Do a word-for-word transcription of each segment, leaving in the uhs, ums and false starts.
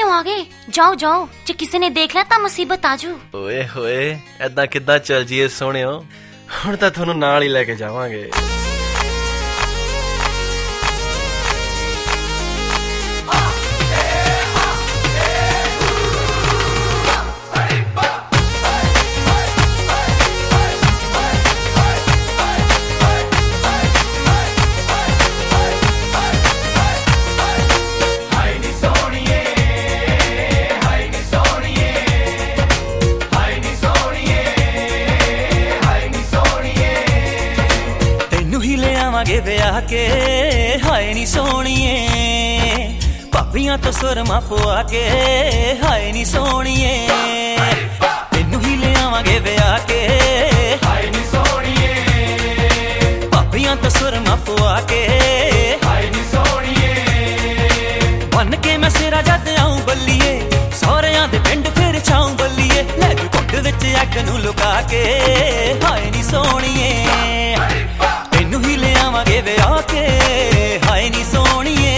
क्यों आ गए? जाओ जाओ, जे किसी ने देख लिया तां मुसीबत आजू। ओए होए ऐदां किद्दां चल जीए सोहणियो, हुण तां तुहानूं नाल ही लैके जावांगे। आवांगे ब्याह के हाय नी सोहणीए, भाबियां तो सुरमा पुआ के हाय नी सोहणीए। तेनू ही ले आवांगे ब्याह के हाय नी सोहणीए, भाबियां तो सुरमा पुआ के हाय नी सोहणीए। बन के मैं सिरा जद आऊं बल्लीए, सौहरियां दे पिंड फिर छाऊं बल्लीए। लै जू घुट विच अग नूं लुका के हाय नी सोहणीए, तेनू ही ले आवांगे ब्याह के हाय नी सोहणीए।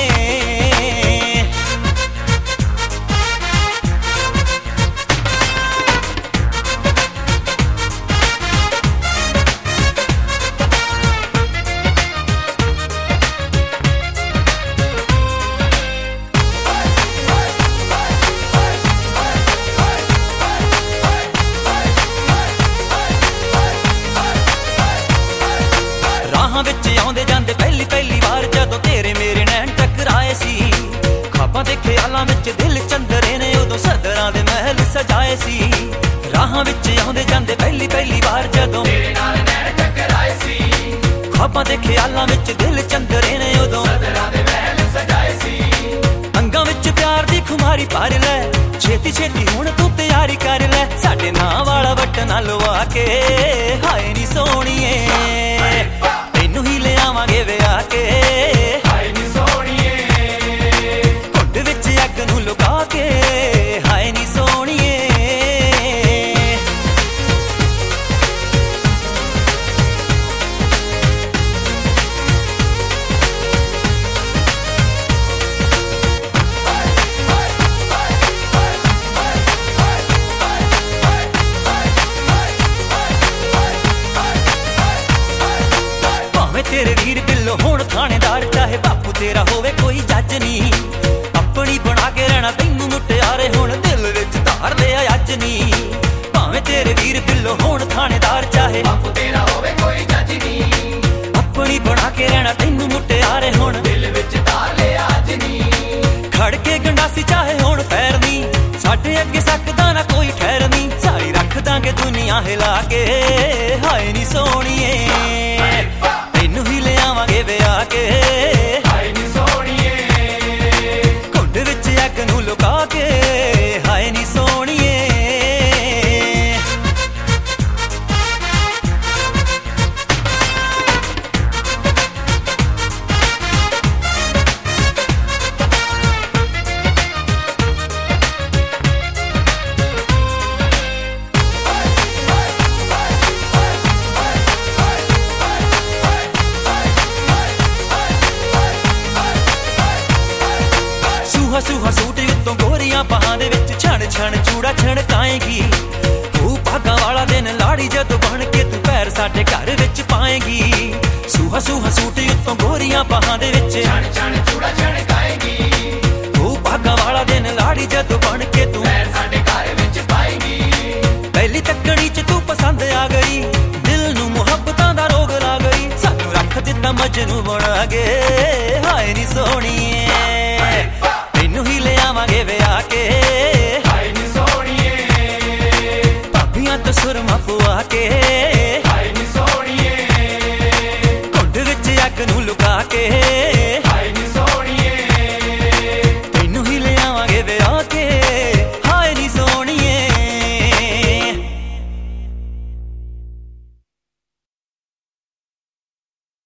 राहां विच आउंदे जांदे पहली पहली बार जदों तेरे मेरे नैन टकराए सी, ख्वाबां दे ख्यालां विच दिल चंदरे ने उदों सदरां दे महल सजाए सी। राहां विच आउंदे जांदे पहली पहली बार जदों तेरे नाल नैन टकराए सी, ख्वाबां दे ख्यालां विच दिल चंदरे ने उदों सदरां दे महल सजाए सी। अंगां विच प्यार दी खुमारी भर लै, छेती छेती हुण तूं तैयारी कर लै। साडे नां वाला बटन लवा के हाय नी सोहणीए, तेनू ही ले आवांगे ब्याह के हाय नी सोहणीए। घुट विच अग नूं लुका के हाय नी सोहणीए। तेरे वीर बिल्लो हुण थानेदार, चाहे बापू तेरा होवे कोई जज नी। अपनी बना के रहना तैनू मुटियारे हुण दिल विच धार लिया अज नी। भावें तेरे वीर बिल्लो हुण थानेदार, चाहे बापू तेरा होवे कोई जज नी। अपनी बना के रहना तैनू मुटियारे हुण दिल विच धार लिया अज नी। खड़ के गंडासी चाहे हुण पैरनी, साडे अगे सकदा ना कोई ठहरनी। सारी रख दांगे दुनिया हिला के हाय नी सोहणीए, तेनू ही ले आवांगे ब्याह के हाय नी सोहणीए। घुट विच अग नूं लुका के हाय नी सोहणीए। सूहा सूहा सूट उत्तों गोरियां बाहां दे विच छण छण चूड़ा छणकाएगी। तू भागां वाला दिन लाड़ी जदों बन के तू पैर साडे घर विच पाएगी। सूहा सूहा सूट उत्तों गोरियां बाहां दे विच छण छण चूड़ा छणकाएगी। तू भागां वाला दिन लाड़ी जदों बन के